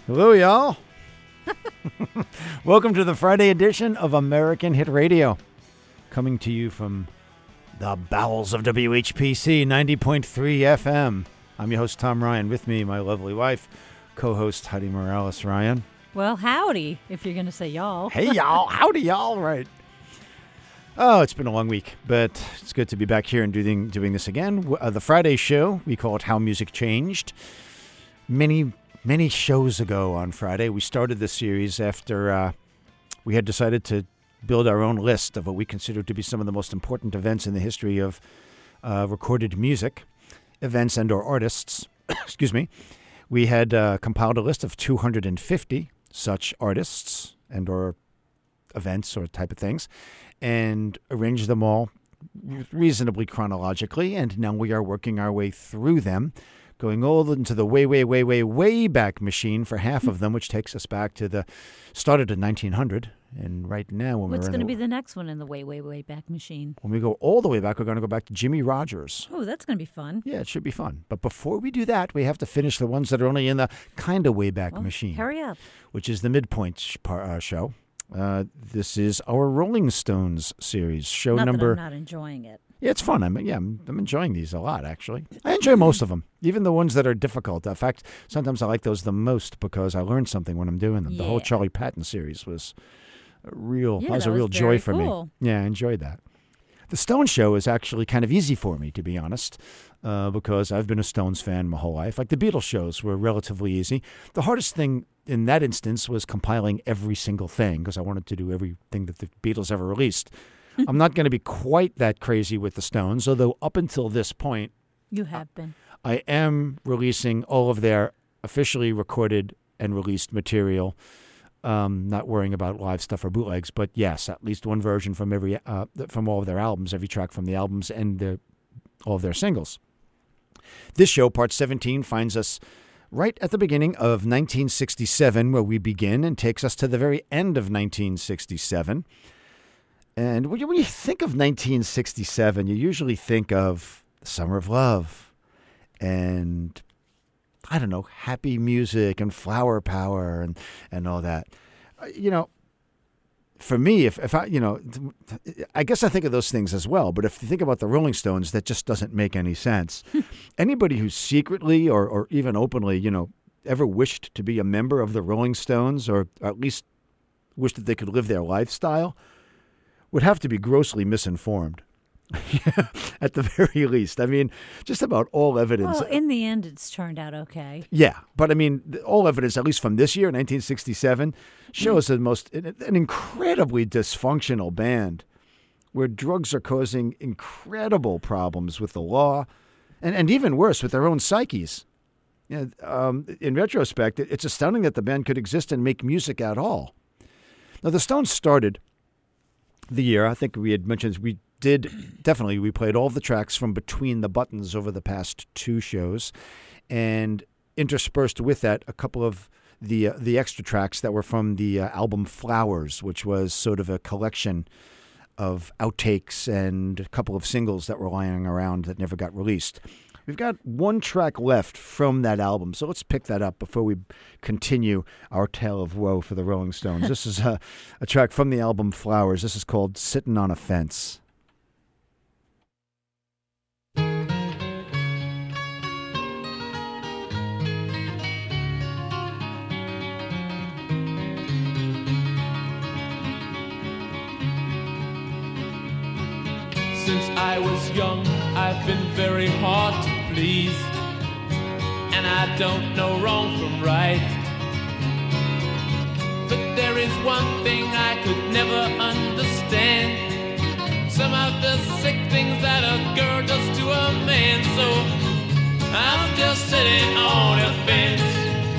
Hello, y'all. Welcome to the Friday edition of American Hit Radio. Coming to you from the bowels of WHPC 90.3 FM. I'm your host, Tom Ryan. With me, my lovely wife, co-host Heidi Morales. Ryan. Well, howdy, if you're going to say y'all. Hey, y'all. Howdy, y'all. Right. Oh, it's been a long week, but it's good to be back here and doing this again. The Friday show, we call it How Music Changed. Many shows ago on Friday, we started this series after we had decided to build our own list of what we consider to be some of the most important events in the history of recorded music, events and or artists. Excuse me. We had compiled a list of 250 such artists and or events or type of things and arranged them all reasonably chronologically, and now we are working our way through them, going all into the way back machine for half of them, which takes us back to started in 1900. And right now, what's going to be the next one in the way back machine? When we go all the way back, we're going to go back to Jimmie Rodgers. Oh, that's going to be fun. Yeah, it should be fun. But before we do that, we have to finish the ones that are only in the kind of way back machine. Hurry up. Which is the midpoint show. This is our Rolling Stones series, show number. That I'm not enjoying it. Yeah, it's fun. I'm enjoying these a lot, actually. I enjoy most of them, even the ones that are difficult. In fact, sometimes I like those the most because I learned something when I'm doing them. Yeah. The whole Charlie Patton series was a real joy for me. Yeah, I enjoyed that. The Stones show is actually kind of easy for me, to be honest, because I've been a Stones fan my whole life. Like the Beatles shows were relatively easy. The hardest thing in that instance was compiling every single thing because I wanted to do everything that the Beatles ever released. I'm not going to be quite that crazy with the Stones, although up until this point, you have been. I am releasing all of their officially recorded and released material. Not worrying about live stuff or bootlegs, but yes, at least one version from from all of their albums, every track from the albums and all of their singles. This show, part 17, finds us right at the beginning of 1967, where we begin, and takes us to the very end of 1967. And when you think of 1967, you usually think of the Summer of Love and, I don't know, happy music and flower power and all that. For me, if I, I guess I think of those things as well. But if you think about the Rolling Stones, that just doesn't make any sense. Anybody who secretly or even openly, ever wished to be a member of the Rolling Stones or at least wished that they could live their lifestyle would have to be grossly misinformed, at the very least. I mean, just about all evidence. Well, in the end, it's turned out okay. Yeah, but I mean, all evidence, at least from this year, 1967, shows an incredibly dysfunctional band where drugs are causing incredible problems with the law and even worse, with their own psyches. In retrospect, it's astounding that the band could exist and make music at all. Now, the Stones started the year, I think we had mentioned, we played all of the tracks from Between the Buttons over the past two shows, and interspersed with that a couple of the extra tracks that were from the album Flowers, which was sort of a collection of outtakes and a couple of singles that were lying around that never got released. We've got one track left from that album, so let's pick that up before we continue our tale of woe for the Rolling Stones. This is a track from the album Flowers. This is called Sittin' on a Fence. Since I was young, I've been very hard to please, and I don't know wrong from right. But there is one thing I could never understand, some of the sick things that a girl does to a man. So I'm just sitting on a fence.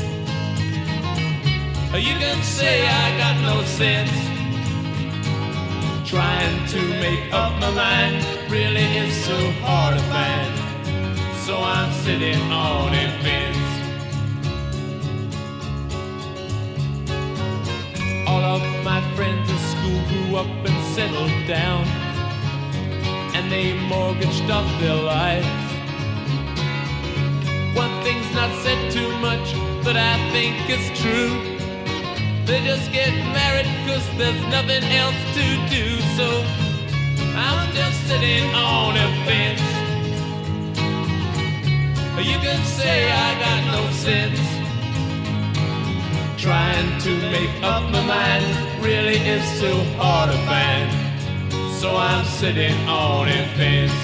You can say I got no sense. Trying to make up my mind really is so hard to find. So I'm sitting on a fence. All of my friends at school grew up and settled down, and they mortgaged up their lives. One thing's not said too much, but but I think it's true. They just get married 'cause there's nothing else to do. So I'm just sitting on a fence. You can say I got no sense. Trying to make up my mind really is too hard to find. So I'm sitting on a fence.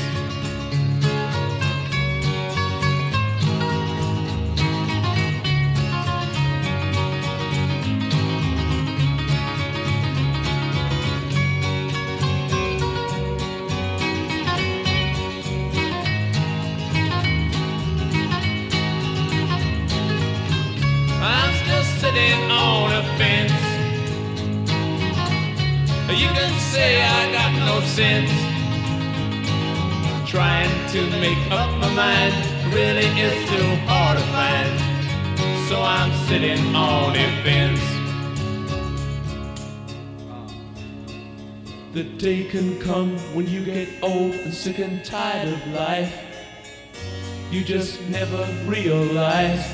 Sitting on a fence. You can say I got no sense. Trying to make up my mind really is too hard to find. So I'm sitting on a fence. The day can come when you get old and sick and tired of life. You just never realize.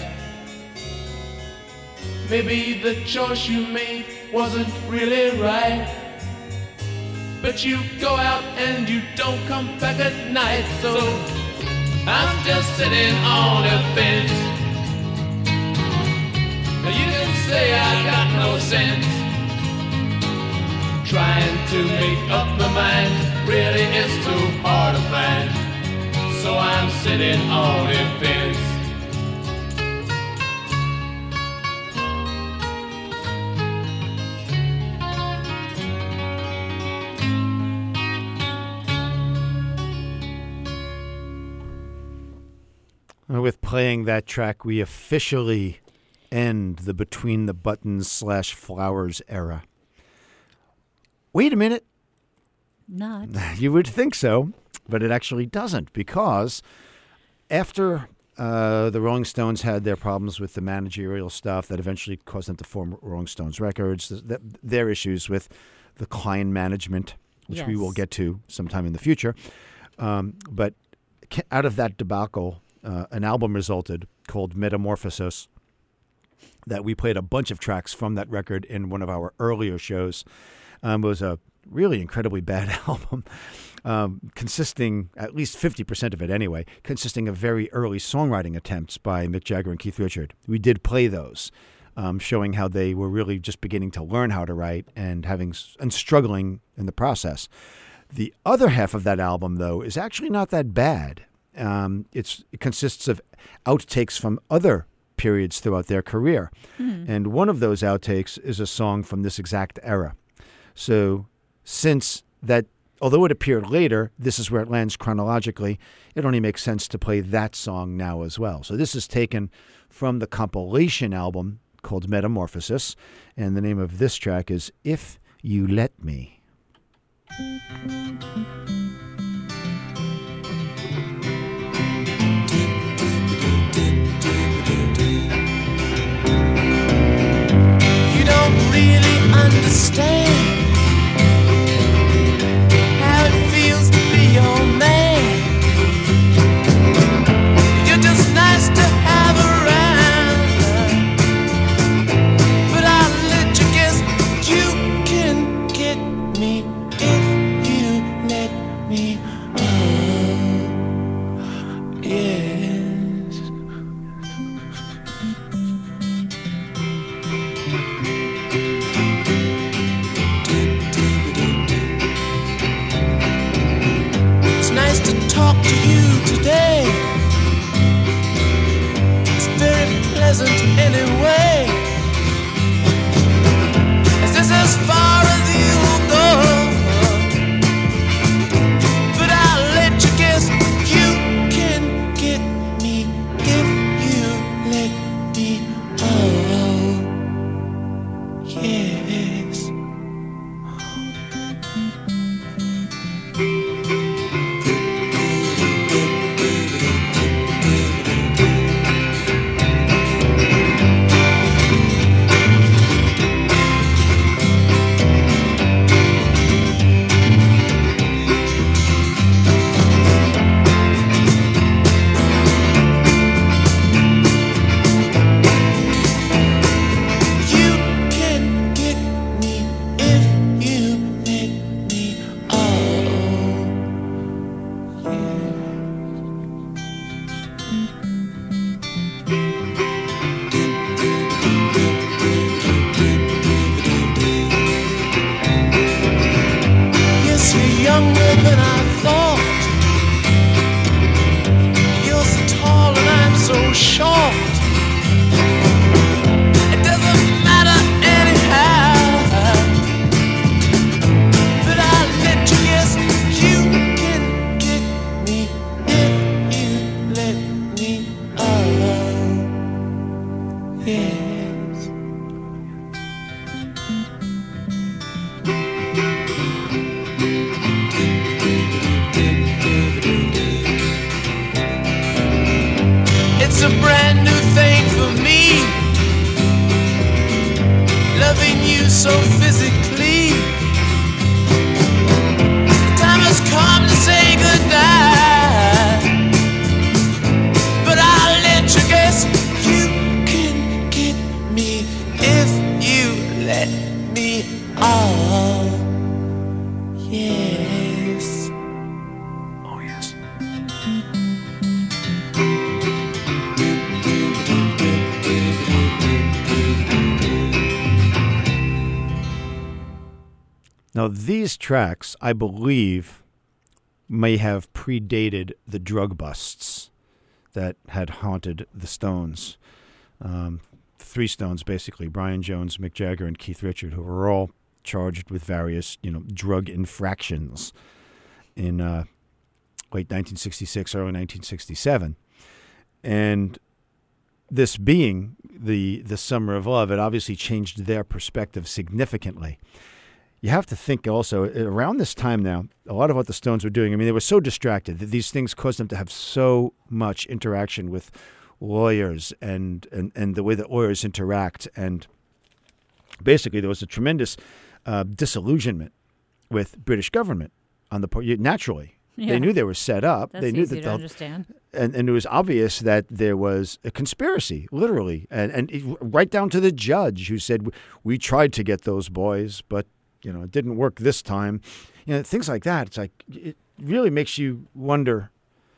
Maybe the choice you made wasn't really right. But you go out and you don't come back at night. So I'm just sitting on a fence. You can say I got no sense. Trying to make up my mind really is too hard to find. So I'm sitting on a fence. With playing that track, we officially end the Between the Buttons / Flowers era. Wait a minute. Not. You would think so, but it actually doesn't, because after the Rolling Stones had their problems with the managerial stuff that eventually caused them to form Rolling Stones Records, their issues with the client management, which we will get to sometime in the future. But out of that debacle, an album resulted called Metamorphosis that we played a bunch of tracks from that record in one of our earlier shows. It was a really incredibly bad album, consisting, at least 50% of it anyway, consisting of very early songwriting attempts by Mick Jagger and Keith Richards. We did play those, showing how they were really just beginning to learn how to write and struggling in the process. The other half of that album, though, is actually not that bad. It consists of outtakes from other periods throughout their career. And one of those outtakes is a song from this exact era. So since that, although it appeared later, this is where it lands chronologically, it only makes sense to play that song now as well. So this is taken from the compilation album called Metamorphosis, and the name of this track is If You Let Me. You don't really understand how it feels to be your man. You're just nice to have around, but I'll let you guess you can get me if you let me. Yes. stronger than I thought. You're so tall and I'm so short. It doesn't matter anyhow. But I'll let you guess. You can get me if you let me. Oh, yes. It's a brand new thing for me, loving you so physically. Time has come to say goodnight, but I'll let you guess. You can get me if you let me. Oh, yes. Oh, yes. Now, these tracks, I believe, may have predated the drug busts that had haunted the Stones. Three Stones, basically, Brian Jones, Mick Jagger, and Keith Richards, who were all charged with various, drug infractions in late 1966, early 1967. And this being the Summer of Love, it obviously changed their perspective significantly. You have to think also, around this time now, a lot of what the Stones were doing, I mean, they were so distracted that these things caused them to have so much interaction with lawyers and the way that lawyers interact. And basically, there was a tremendous disillusionment with British government on the part. Naturally, Yeah. they knew they were set up. That's They knew easy that to understand. and it was obvious that there was a conspiracy, literally, and right down to the judge who said, "We tried to get those boys, but it didn't work this time." Things like that. It's like it really makes you wonder,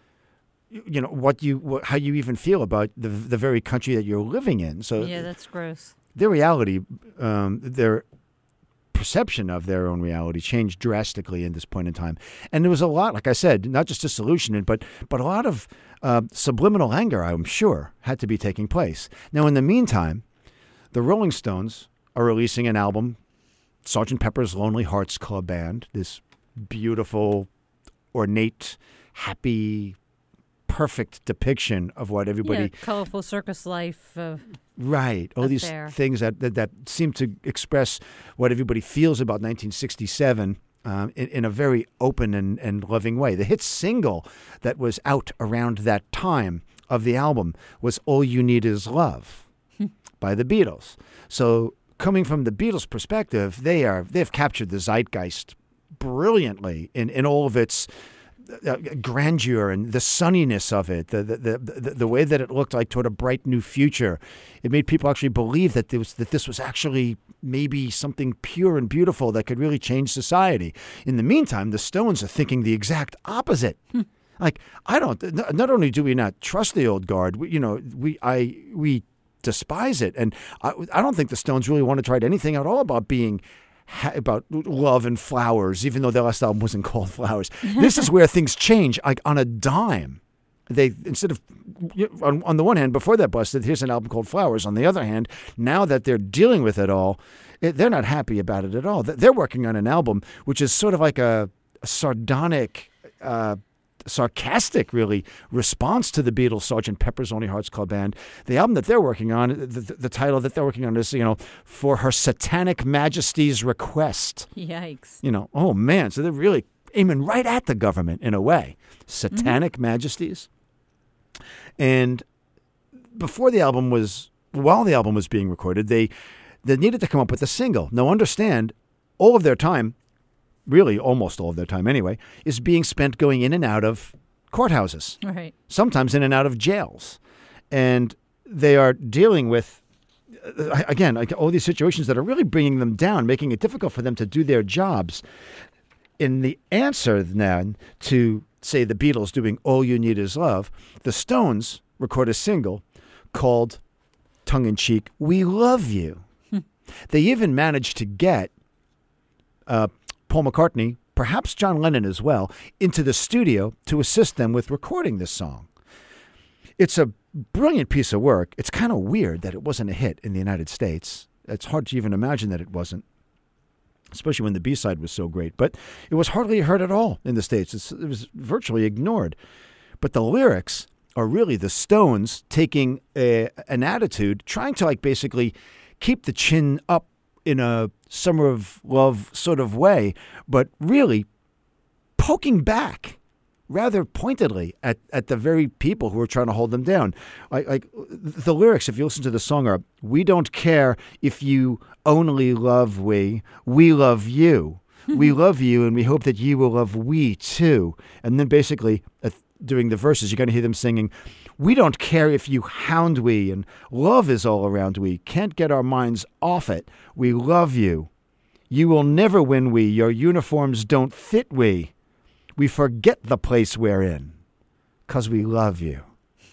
how you even feel about the very country that you're living in. So Yeah, that's gross. their reality, their perception of their own reality changed drastically in this point in time. And there was a lot, like I said, not just disillusionment, but a lot of subliminal anger, I'm sure, had to be taking place. Now, in the meantime, the Rolling Stones are releasing an album, Sgt. Pepper's Lonely Hearts Club Band, this beautiful, ornate, happy, perfect depiction of what everybody... Yeah, colorful circus life. Right. All these affair. things that seem to express what everybody feels about 1967 in a very open and loving way. The hit single that was out around that time of the album was All You Need Is Love by the Beatles. So coming from the Beatles' perspective, they've captured the zeitgeist brilliantly in all of its grandeur and the sunniness of it, the way that it looked like toward a bright new future. It made people actually believe that this was actually maybe something pure and beautiful that could really change society. In the meantime, the Stones are thinking the exact opposite. Like, not only do we not trust the old guard, we despise it, and I don't think the Stones really want to try anything at all about about love and flowers, even though their last album wasn't called Flowers. This is where things change, like on a dime. They, instead of, on the one hand, before that busted, here's an album called Flowers. On the other hand, now that they're dealing with it all, they're not happy about it at all. They're working on an album which is sort of like a sardonic, sarcastic, really, response to the Beatles' Sgt. Pepper's Lonely Hearts Club Band. The album that they're working on, the title that they're working on is, For Her Satanic Majesty's Request. Yikes. Oh man, so they're really aiming right at the government in a way. Satanic Majesties. And while the album was being recorded, they needed to come up with a single. Now understand, all of their time, really almost all of their time anyway, is being spent going in and out of courthouses. Right. Sometimes in and out of jails. And they are dealing with, again, like all these situations that are really bringing them down, making it difficult for them to do their jobs. In the answer then to, say, the Beatles doing All You Need Is Love, the Stones record a single called, tongue-in-cheek, We Love You. They even managed to get Paul McCartney perhaps John Lennon as well, into the studio to assist them with recording this song. It's a brilliant piece of work. It's kind of weird that it wasn't a hit in the United States. It's hard to even imagine that it wasn't, especially when the B-side was so great. But it was hardly heard at all in the States. It was virtually ignored. But the lyrics are really the Stones taking an attitude, trying to like basically keep the chin up in a Summer of Love sort of way, but really poking back rather pointedly at the very people who are trying to hold them down. Like the lyrics, if you listen to the song, are, "We don't care if you only love we love you. We love you and we hope that you will love we too." And then basically during the verses, you're going to hear them singing, "We don't care if you hound we, and love is all around we. Can't get our minds off it. We love you. You will never win we. Your uniforms don't fit we. We forget the place we're in, 'cause we love you."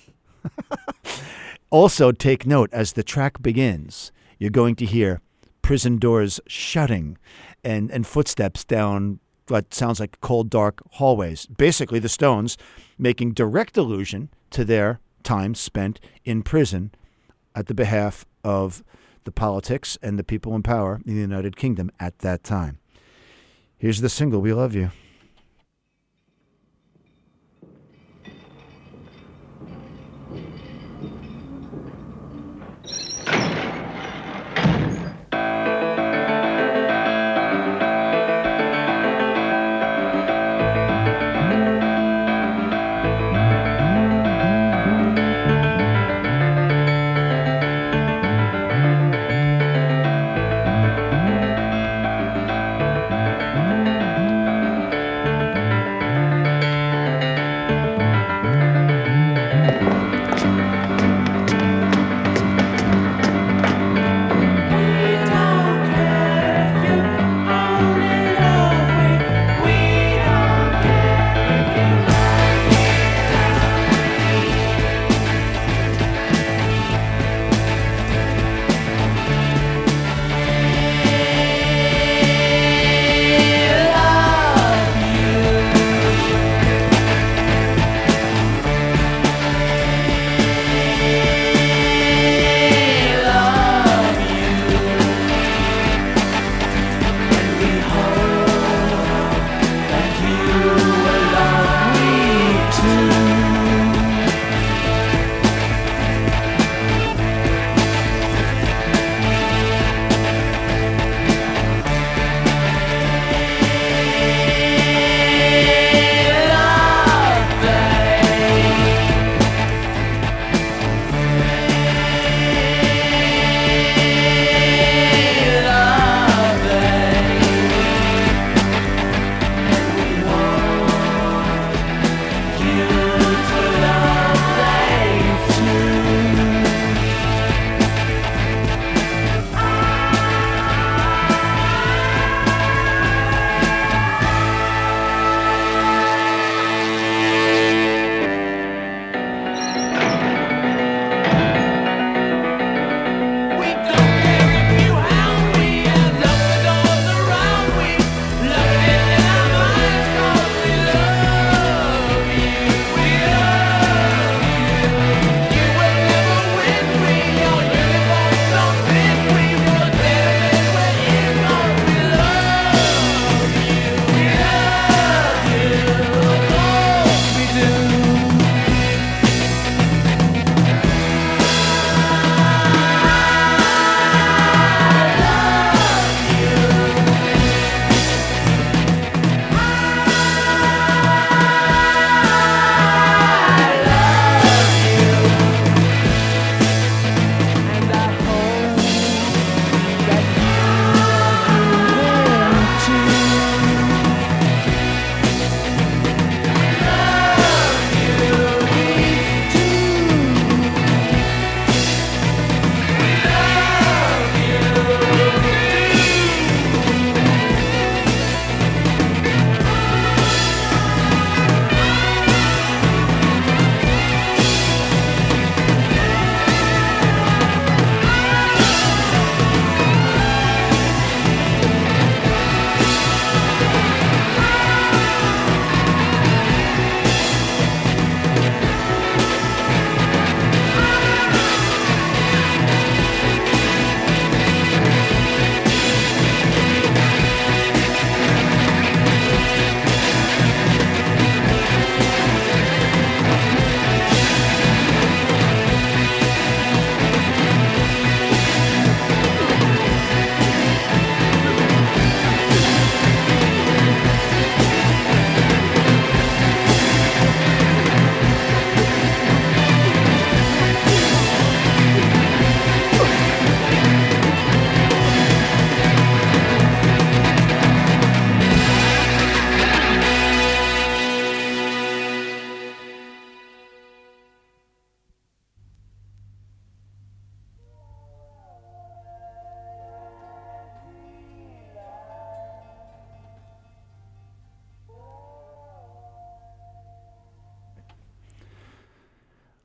Also, take note, as the track begins, you're going to hear prison doors shutting and footsteps down what sounds like cold, dark hallways. Basically, the Stones making direct allusion to their time spent in prison at the behalf of the politics and the people in power in the United Kingdom at that time. Here's the single, "We Love You."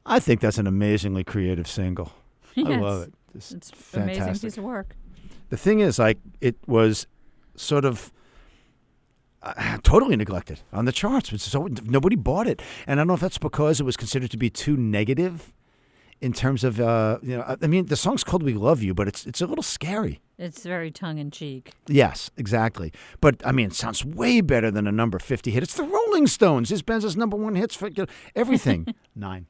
I think that's an amazingly creative single. I Yes. love it. It's an fantastic. amazing piece of work. The thing is, it was sort of totally neglected on the charts. So nobody bought it, and I don't know if that's because it was considered to be too negative in terms of I mean, the song's called "We Love You," but it's a little scary. It's very tongue-in-cheek. Yes, exactly. But I mean, it sounds way better than a number 50 hit. It's the Rolling Stones. This band's has number 1 hits for everything. 9.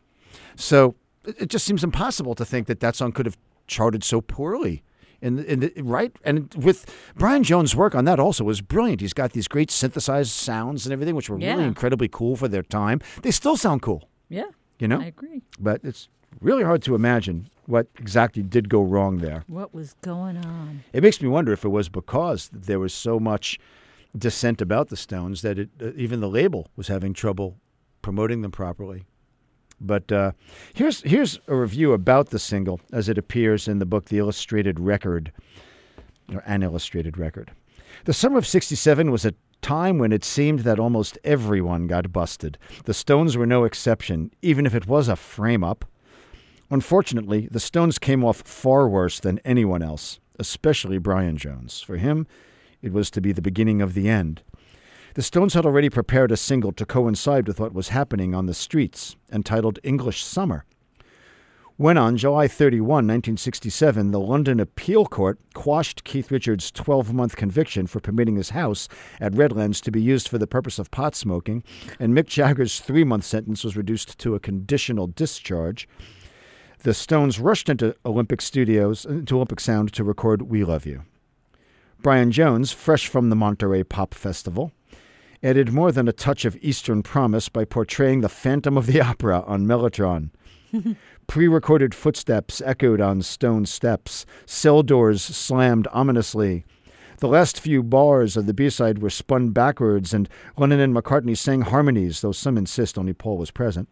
So it just seems impossible to think that song could have charted so poorly. Right? And with Brian Jones' work on that also was brilliant. He's got these great synthesized sounds and everything, which were really incredibly cool for their time. They still sound cool. Yeah. You know? I agree. But it's really hard to imagine what exactly did go wrong there. What was going on? It makes me wonder if it was because there was so much dissent about the Stones that even the label was having trouble promoting them properly. But here's a review about the single as it appears in the book The Illustrated Record, or An Illustrated Record. The summer of '67 was a time when it seemed that almost everyone got busted. The Stones were no exception, even if it was a frame-up. Unfortunately, the Stones came off far worse than anyone else, especially Brian Jones. For him, it was to be the beginning of the end. The Stones had already prepared a single to coincide with what was happening on the streets, entitled English Summer. When on July 31, 1967, the London Appeal Court quashed Keith Richards' 12-month conviction for permitting his house at Redlands to be used for the purpose of pot smoking, and Mick Jagger's 3-month sentence was reduced to a conditional discharge, the Stones rushed into Olympic Sound to record We Love You. Brian Jones, fresh from the Monterey Pop Festival, added more than a touch of Eastern promise by portraying the Phantom of the Opera on Mellotron. Pre-recorded footsteps echoed on stone steps. Cell doors slammed ominously. The last few bars of the B-side were spun backwards, and Lennon and McCartney sang harmonies, though some insist only Paul was present.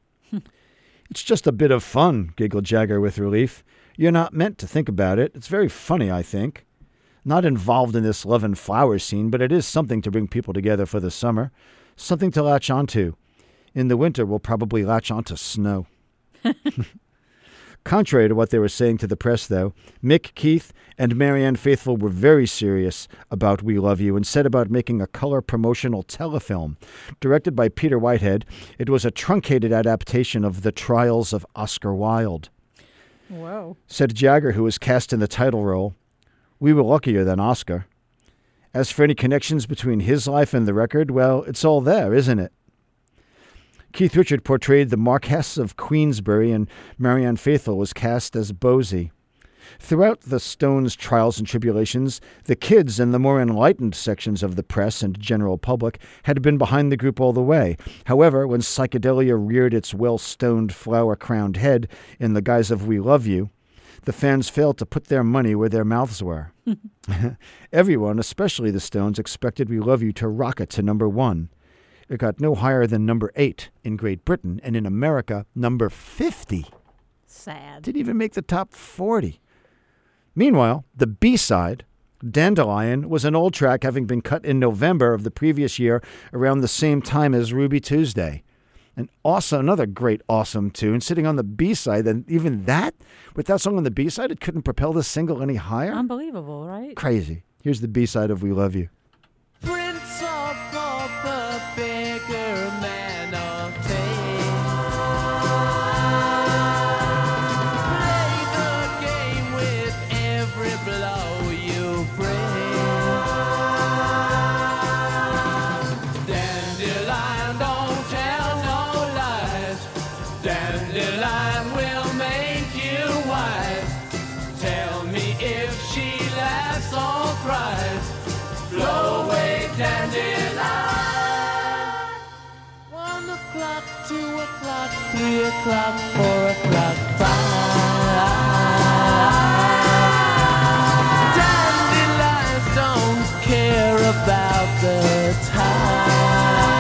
It's just a bit of fun, giggled Jagger with relief. You're not meant to think about it. It's very funny, I think. Not involved in this love and flowers scene, but it is something to bring people together for the summer. Something to latch onto. In the winter, we'll probably latch onto snow. Contrary to what they were saying to the press, though, Mick, Keith, and Marianne Faithfull were very serious about We Love You and set about making a color promotional telefilm. Directed by Peter Whitehead, it was a truncated adaptation of The Trials of Oscar Wilde. Whoa. Said Jagger, who was cast in the title role, "We were luckier than Oscar. As for any connections between his life and the record, well, it's all there, isn't it?" Keith Richards portrayed the Marquess of Queensberry, and Marianne Faithfull was cast as Bosie. Throughout the Stones' trials and tribulations, the kids and the more enlightened sections of the press and general public had been behind the group all the way. However, when psychedelia reared its well-stoned, flower-crowned head in the guise of We Love You, the fans failed to put their money where their mouths were. Everyone, especially the Stones, expected We Love You to rocket to number 1. It got no higher than number 8 in Great Britain, and in America, number 50. Sad. Didn't even make the top 40. Meanwhile, the B-side, Dandelion, was an old track having been cut in November of the previous year around the same time as Ruby Tuesday. And also another great, awesome tune sitting on the B-side, and even that, with that song on the B-side, it couldn't propel the single any higher? Unbelievable, right? Crazy. Here's the B-side of We Love You. Prince of God, the beggar man of faith. Play the game with every blow you bring. Dandelion, don't tell no lies. Dandelion will make you wise. Tell me if she laughs or cries. Blow away dandelion. 1 o'clock, 2 o'clock, 3 o'clock, 4 o'clock, 5. Dandelions don't care about the time.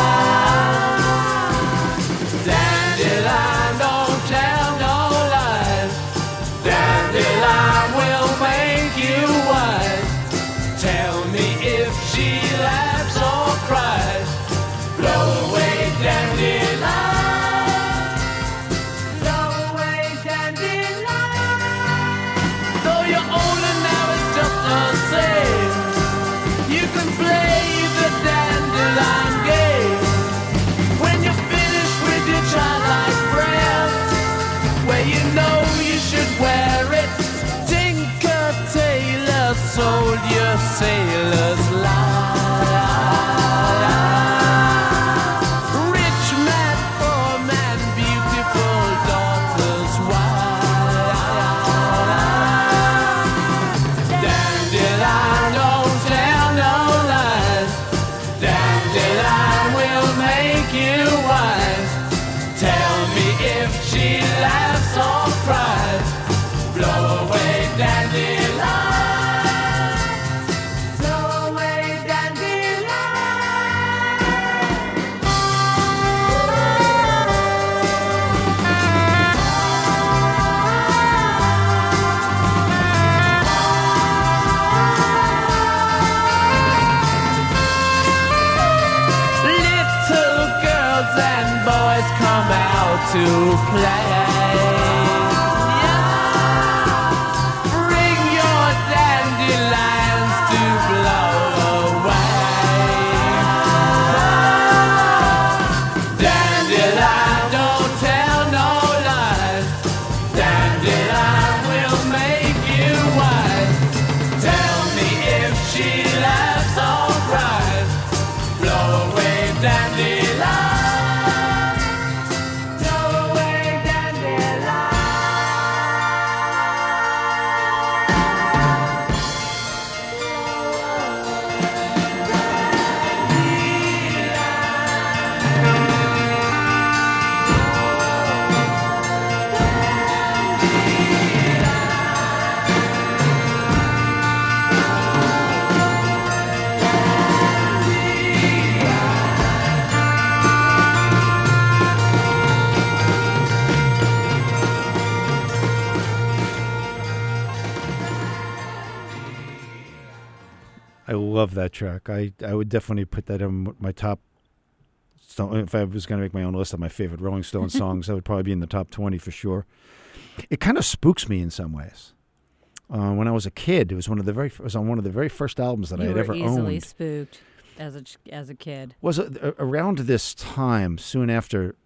Dandelion don't tell no lies. Dandelion will make you wise. Tell me if she laughs or cries. Blow away dandelion. if she laughs or cries. Blow away dandelions. Blow away dandelions. Little girls and boys come out to play. Bring your dandelions to blow away. Dandelion, don't tell no lies. Dandelion will make you wise. Tell me if she laughs or cries. Blow away dandelion. Blow away dandelion. I love that track. I would definitely put that in my top. If I was going to make my own list of my favorite Rolling Stones songs, that would probably be in the top 20 for sure. It kind of spooks me in some ways. When I was a kid, it was on one of the very first albums that I had ever owned. You were easily spooked as a kid. Was around this time, soon after,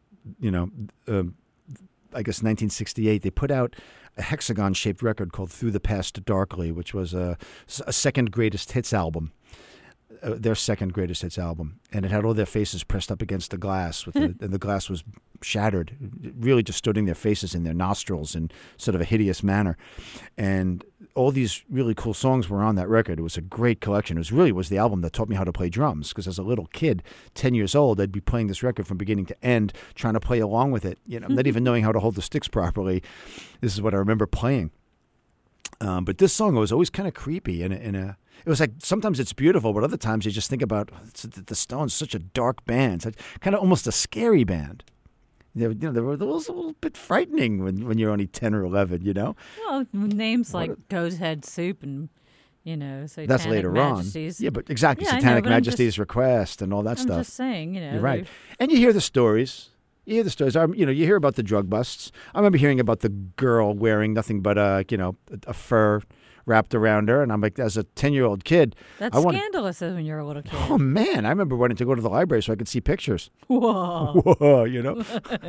I guess 1968, they put out a hexagon-shaped record called Through the Past Darkly, which was a second greatest hits album, their second greatest hits album. And it had all their faces pressed up against the glass, and the glass was shattered, really distorting their faces and their nostrils in sort of a hideous manner. And all these really cool songs were on that record. It was a great collection. It was the album that taught me how to play drums, because as a little kid, 10 years old, I'd be playing this record from beginning to end, trying to play along with it, not even knowing how to hold the sticks properly. This is what I remember playing. But this song was always kind of creepy. It was like, sometimes it's beautiful, but other times you just think about the Stones, such a dark band, such kind of almost a scary band. They were a little bit frightening when you're only 10 or 11, Well, names like Goat's Head Soup and, Satanic That's later Majesties. on. Yeah, but exactly. Yeah, I know, Satanic but I'm Majesty's Request and all that stuff. I'm just saying, You're right. And you hear the stories. You hear about the drug busts. I remember hearing about the girl wearing nothing but a fur wrapped around her, and I'm like, as a 10-year-old kid, That's I wanted, scandalous when you're a little kid. Oh man, I remember wanting to go to the library so I could see pictures. Whoa. Whoa,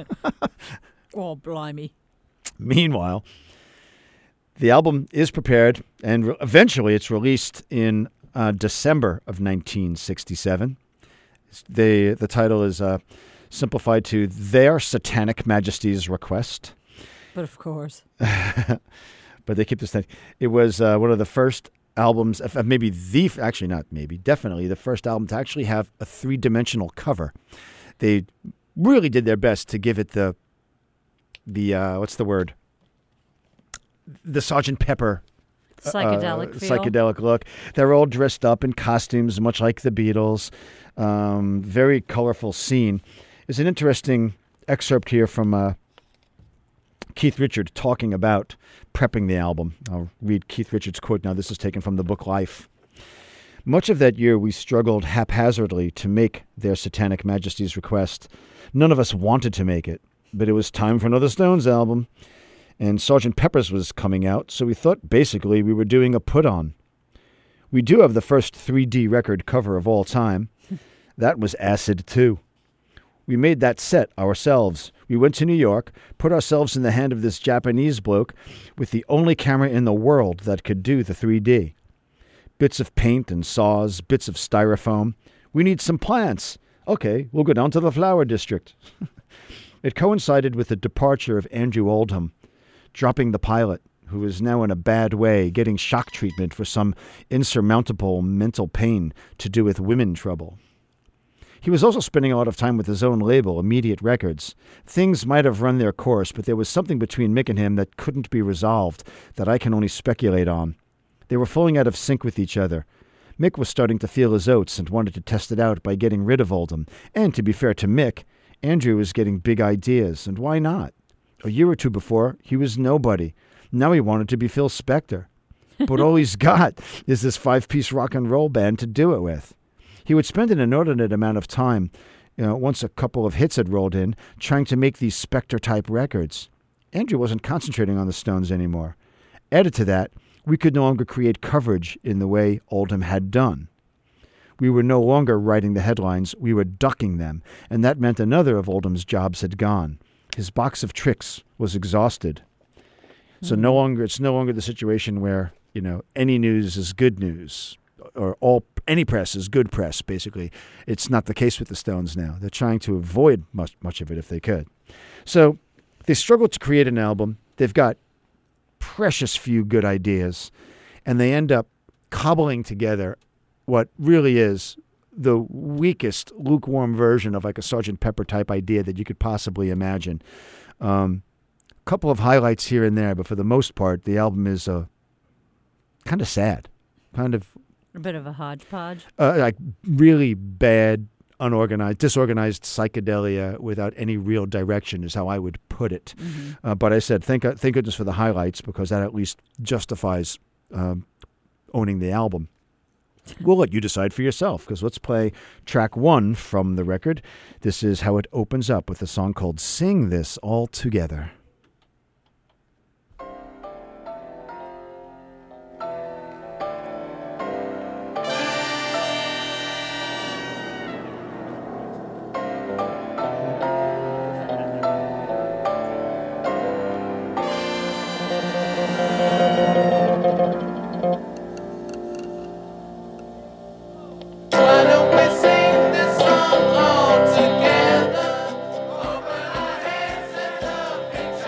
Oh, blimey. Meanwhile, the album is prepared, and eventually it's released in December of 1967. The title is simplified to Their Satanic Majesty's Request. But of course. But they keep this thing. It was one of the first albums, definitely the first album to actually have a three-dimensional cover. They really did their best to give it the what's the word? The Sgt. Pepper Psychedelic look. They're all dressed up in costumes, much like the Beatles. Very colorful scene. There's an interesting excerpt here from Keith Richards talking about prepping the album. I'll read Keith Richards' quote now. This is taken from the book Life. Much of that year we struggled haphazardly to make Their Satanic Majesty's Request. None of us wanted to make it, but it was time for another Stones album. And Sgt. Pepper's was coming out, so we thought basically we were doing a put-on. We do have the first 3D record cover of all time. That was acid, too. We made that set ourselves. We went to New York, put ourselves in the hand of this Japanese bloke with the only camera in the world that could do the 3D. Bits of paint and saws, bits of styrofoam. We need some plants. Okay, we'll go down to the flower district. It coincided with the departure of Andrew Oldham, dropping the pilot, who is now in a bad way, getting shock treatment for some insurmountable mental pain to do with women trouble. He was also spending a lot of time with his own label, Immediate Records. Things might have run their course, but there was something between Mick and him that couldn't be resolved, that I can only speculate on. They were falling out of sync with each other. Mick was starting to feel his oats and wanted to test it out by getting rid of Oldham. And to be fair to Mick, Andrew was getting big ideas, and why not? A year or two before, he was nobody. Now he wanted to be Phil Spector. But all he's got is this 5-piece rock and roll band to do it with. He would spend an inordinate amount of time, once a couple of hits had rolled in, trying to make these Spector-type records. Andrew wasn't concentrating on the Stones anymore. Added to that, we could no longer create coverage in the way Oldham had done. We were no longer writing the headlines, we were ducking them, and that meant another of Oldham's jobs had gone. His box of tricks was exhausted. So it's no longer the situation where, any news is good news, or any press is good press, basically. It's not the case with the Stones now. They're trying to avoid much of it if they could. So they struggled to create an album. They've got precious few good ideas, and they end up cobbling together what really is the weakest, lukewarm version of like a Sgt. Pepper type idea that you could possibly imagine. Couple of highlights here and there, but for the most part, the album is kind of sad, kind of A bit of a hodgepodge. like really bad, disorganized psychedelia without any real direction is how I would put it. Mm-hmm. But I said, thank goodness for the highlights, because that at least justifies owning the album. We'll let you decide for yourself, because let's play track 1 from the record. This is how it opens up with a song called Sing This All Together. Why don't we sing this song all together? Open our heads and love each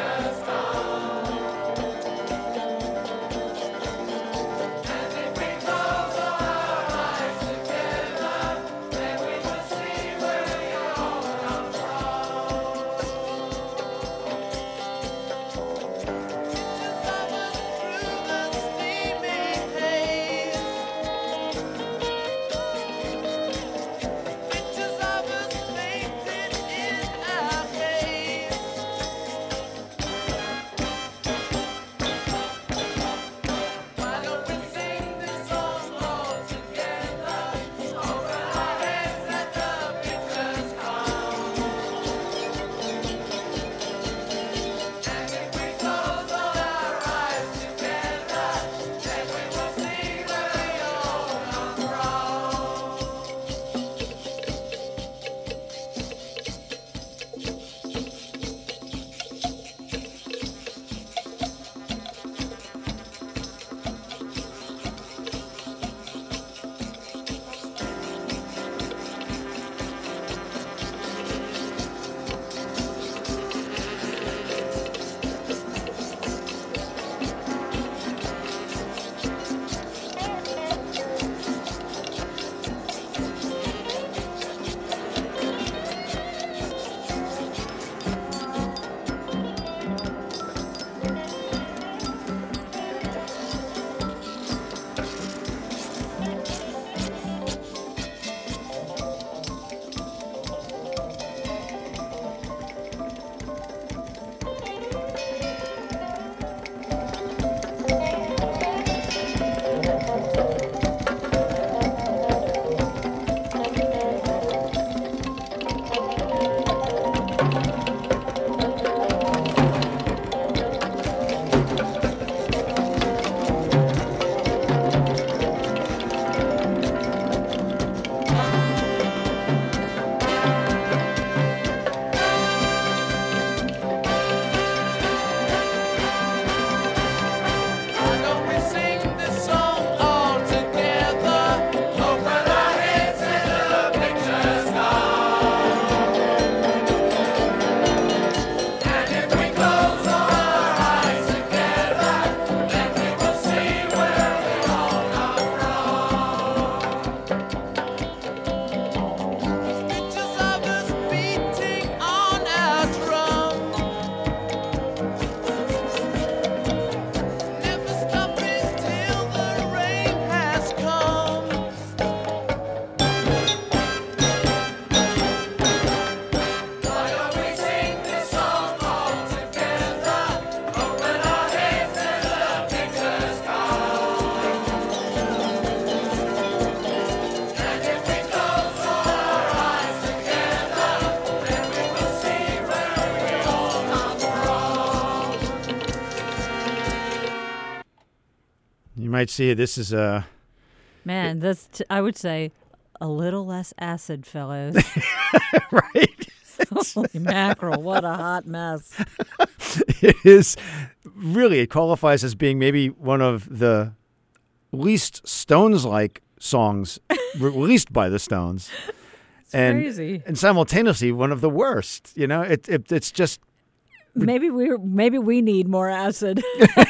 right, see, this is Man, that's I would say a little less acid, fellows. right. Holy mackerel, what a hot mess. It is really, it qualifies as being maybe one of the least Stones-like songs released by the Stones. It's crazy. And simultaneously one of the worst. You know, it's just Maybe we need more acid.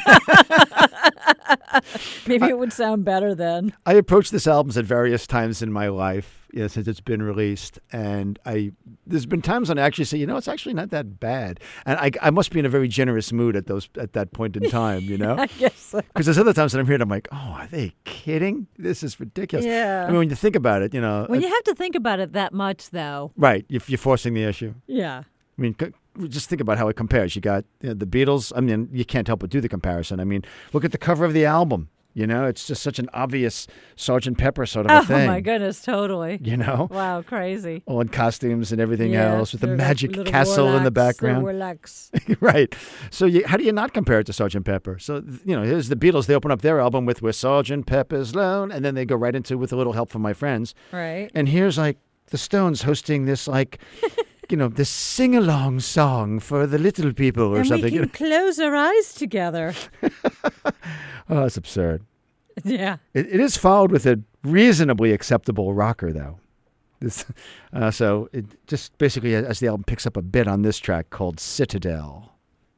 Maybe it would sound better then. I approached this album at various times in my life, since it's been released, and there's been times when I actually say, it's actually not that bad, and I must be in a very generous mood at that point in time, I guess so. Because there's other times that I'm here and I'm like, oh, are they kidding? This is ridiculous. Yeah. I mean, when you think about it, When you have to think about it that much, though. right, you're forcing the issue. Yeah. I mean, just think about how it compares. You got the Beatles. I mean, you can't help but do the comparison. I mean, look at the cover of the album. It's just such an obvious Sgt. Pepper sort of a thing. Oh, my goodness, totally. Wow, crazy. All in costumes and everything Yeah, else with the little- magic little castle in the Warlocks, background. Warlocks. Right. So how do you not compare it to Sgt. Pepper? So, here's the Beatles. They open up their album with "We're Sgt. Pepper's Lone," and then they go right into "With a Little Help from My Friends." Right. And here's like the Stones hosting this this sing-along song for the little people or and something. we can close our eyes together. Oh, it's absurd. Yeah. It is followed with a reasonably acceptable rocker, though. So it just basically, as the album picks up a bit on this track called Citadel.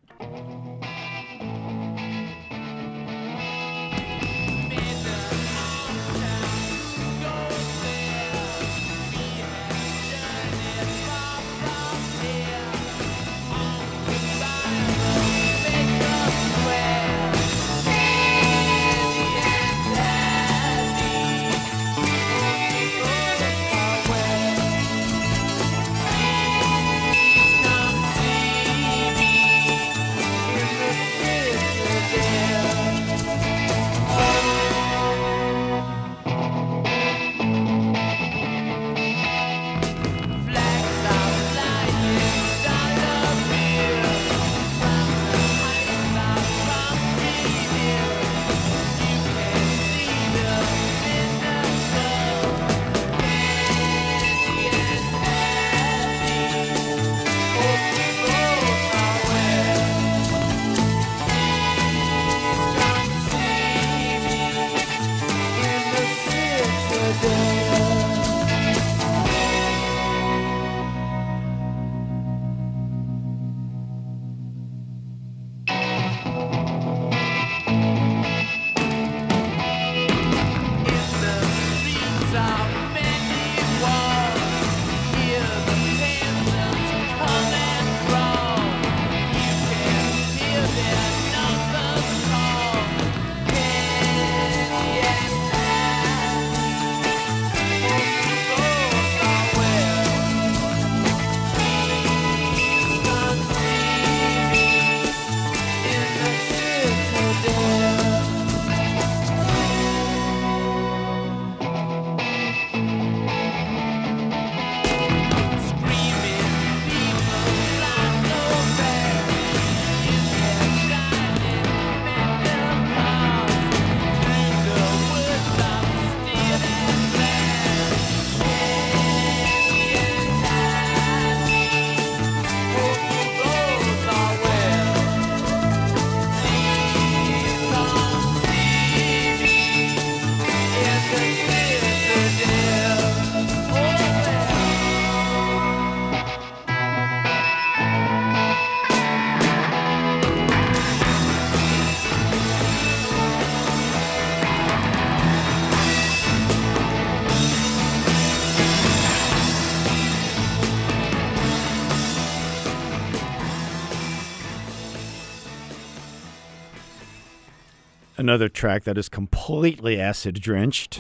Another track that is completely acid-drenched,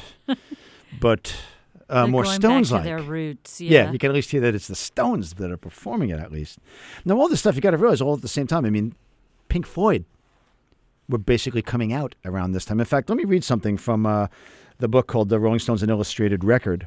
but They're more going Stones-like. back to their roots. Yeah, you can at least hear that it's the Stones that are performing it, at least. Now, all this stuff, you got to realize, all at the same time. I mean, Pink Floyd were basically coming out around this time. In fact, let me read something from the book called The Rolling Stones: An Illustrated Record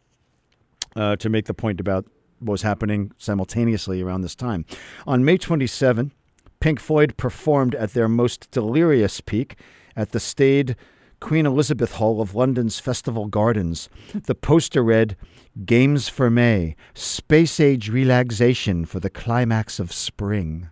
to make the point about what was happening simultaneously around this time. On May 27, Pink Floyd performed at their most delirious peak at the staid Queen Elizabeth Hall of London's Festival Gardens. The poster read, "Games for May, space-age relaxation for the climax of spring."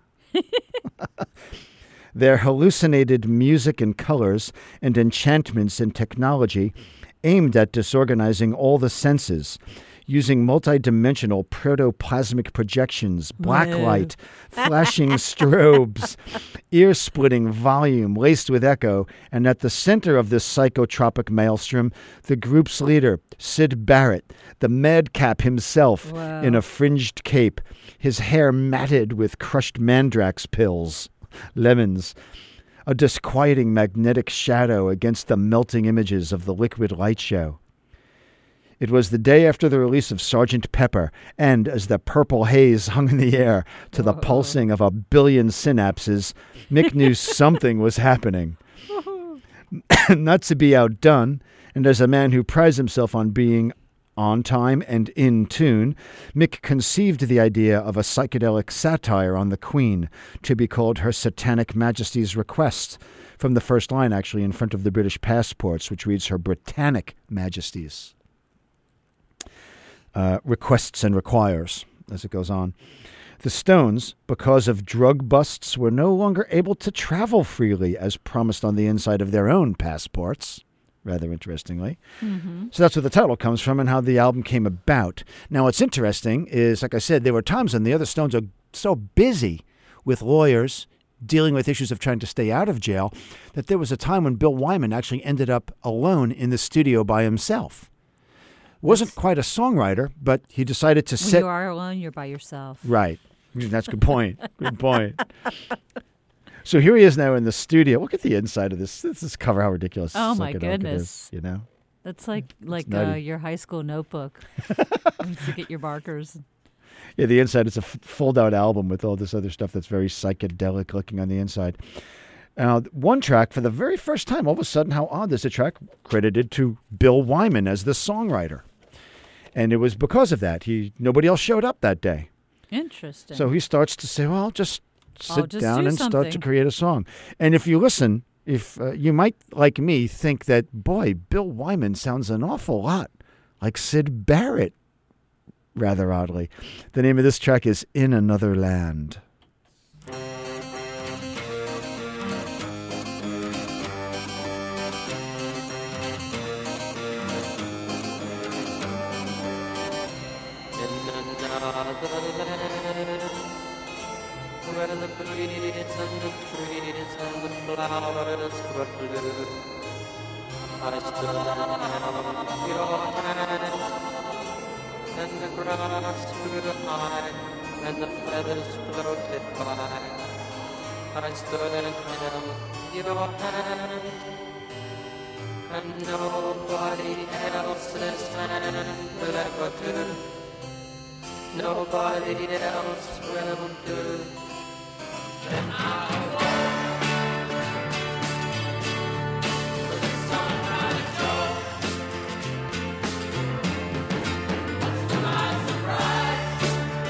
Their hallucinated music and colors and enchantments in technology aimed at disorganizing all the senses, using multidimensional protoplasmic projections, blacklight, flashing strobes, ear-splitting volume laced with echo, and at the center of this psychotropic maelstrom, the group's leader, Syd Barrett, the madcap himself, in a fringed cape, his hair matted with crushed mandrax pills, lemons, a disquieting magnetic shadow against the melting images of the liquid light show. It was the day after the release of Sgt. Pepper, and as the purple haze hung in the air to the pulsing of a billion synapses, Mick knew something was happening. Not to be outdone, and as a man who prides himself on being on time and in tune, Mick conceived the idea of a psychedelic satire on the Queen, to be called Her Satanic Majesty's Request, from the first line actually in front of the British passports, which reads Her Britannic Majesties. Requests and requires, as it goes on. The Stones, because of drug busts, were no longer able to travel freely as promised on the inside of their own passports, rather interestingly. Mm-hmm. So that's where the title comes from and how the album came about. Now, what's interesting is, like I said, there were times when the other Stones are so busy with lawyers dealing with issues of trying to stay out of jail that there was a time when Bill Wyman actually ended up alone in the studio by himself. Wasn't quite a songwriter, but he decided to When you are alone, you're by yourself. Right. That's a good point. Good point. So here he is now in the studio. Look at the inside of this. This cover, how ridiculous. Oh, my psychedelic goodness. it is, you know? That's like your high school notebook to get your markers. Yeah, the inside is a fold-out album with all this other stuff that's very psychedelic looking on the inside. Now, one track, for the very first time, all of a sudden, how odd, there's a track credited to Bill Wyman as the songwriter. And it was because of that. Nobody else showed up that day. Interesting. So he starts to say, well, I'll just sit down and something. start to create a song. And if you listen, you might, like me, think that, boy, Bill Wyman sounds an awful lot like Syd Barrett, rather oddly. The name of this track is In Another Land. Where the breeze and the trees and the flowers were blue, I stood held your hand, and the grass grew high, and the feathers floated by. I stood and held your hand, and nobody else's hand will ever do. Nobody else will do. Then I'll walk with the sunrise joy. Much to my surprise,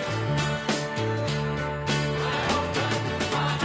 I opened my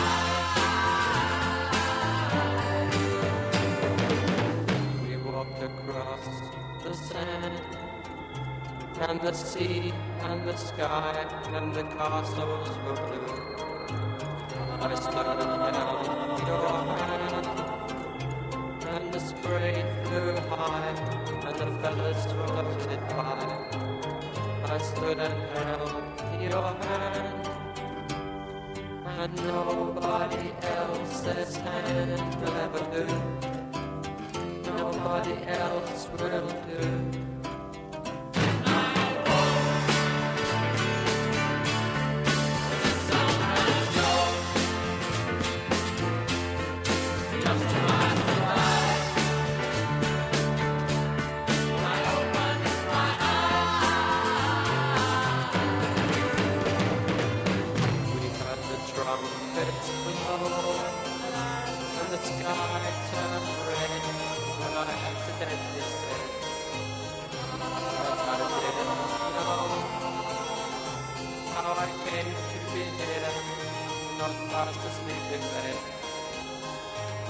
eyes. We walked across the sand, and the sea, and the sky, and the castles were blue. I stood and held your hand, and the spray flew high, and the feathers floated by. I stood and held your hand, and nobody else's hand will ever do. Nobody else will do.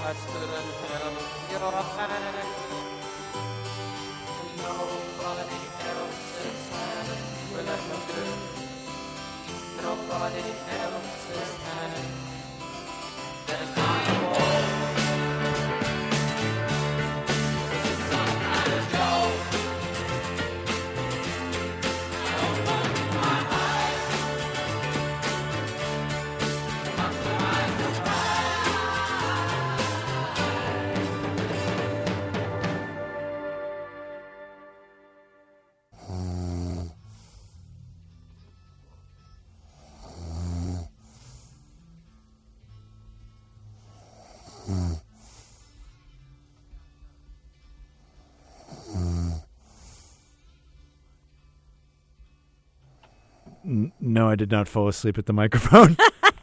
I stood and held your hand. Nobody else's hand will ever do. Nobody else's hand. There's not a wall. This is some kind of joke. Open my eyes. Come to my surprise. No, I did not fall asleep at the microphone.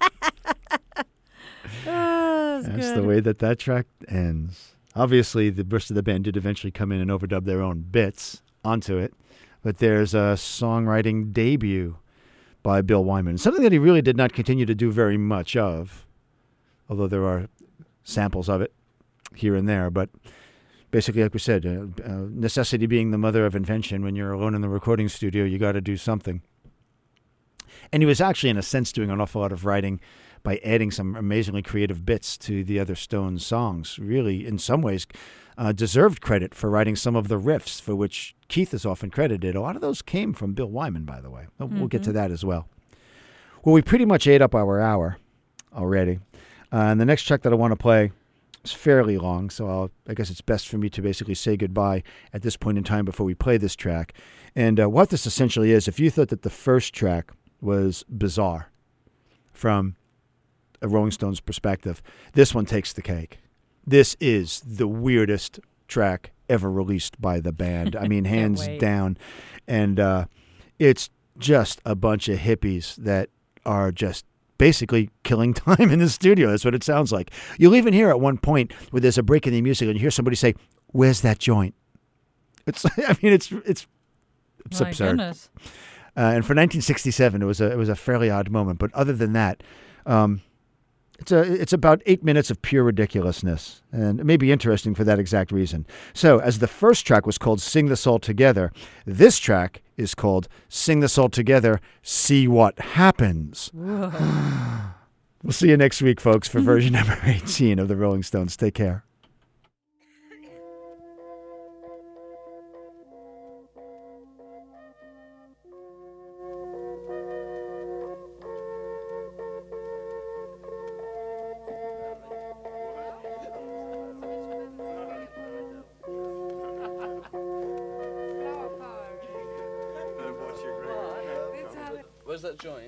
That's That's good. the way that track ends. Obviously, the rest of the band did eventually come in and overdub their own bits onto it, but there's a songwriting debut by Bill Wyman, something that he really did not continue to do very much of, although there are samples of it here and there. But basically, like we said, necessity being the mother of invention. When you're alone in the recording studio, you got to do something. And he was actually, in a sense, doing an awful lot of writing by adding some amazingly creative bits to the other Stones songs. Really, in some ways, deserved credit for writing some of the riffs for which Keith is often credited. A lot of those came from Bill Wyman, by the way. We'll get to that as well. Well, we pretty much ate up our hour already. And the next track that I want to play is fairly long, so I guess it's best for me to basically say goodbye at this point in time before we play this track. And what this essentially is, if you thought that the first track was bizarre from a Rolling Stones perspective, this one takes the cake. This is the weirdest track ever released by the band. I mean, hands down. And it's just a bunch of hippies that are just basically killing time in the studio. That's what it sounds like. You'll even hear at one point where there's a break in the music and you hear somebody say, "Where's that joint?" It's, I mean, it's My absurd. goodness. And for 1967, it was a fairly odd moment. But other than that, it's about 8 minutes of pure ridiculousness, and it may be interesting for that exact reason. So, as the first track was called "Sing This All Together," this track is called "Sing This All Together, See What Happens." We'll see you next week, folks, for version number 18 of the Rolling Stones. Take care. Where's that joint?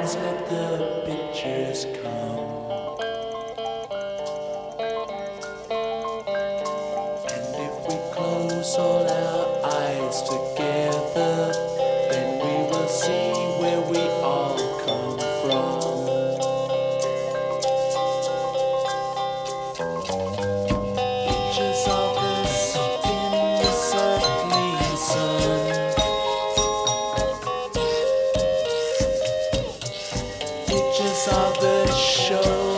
eyes, let the pictures come. And if we close all our eyes together, then we will see where we all come from. Pictures of us in the circling sun. Pictures of the show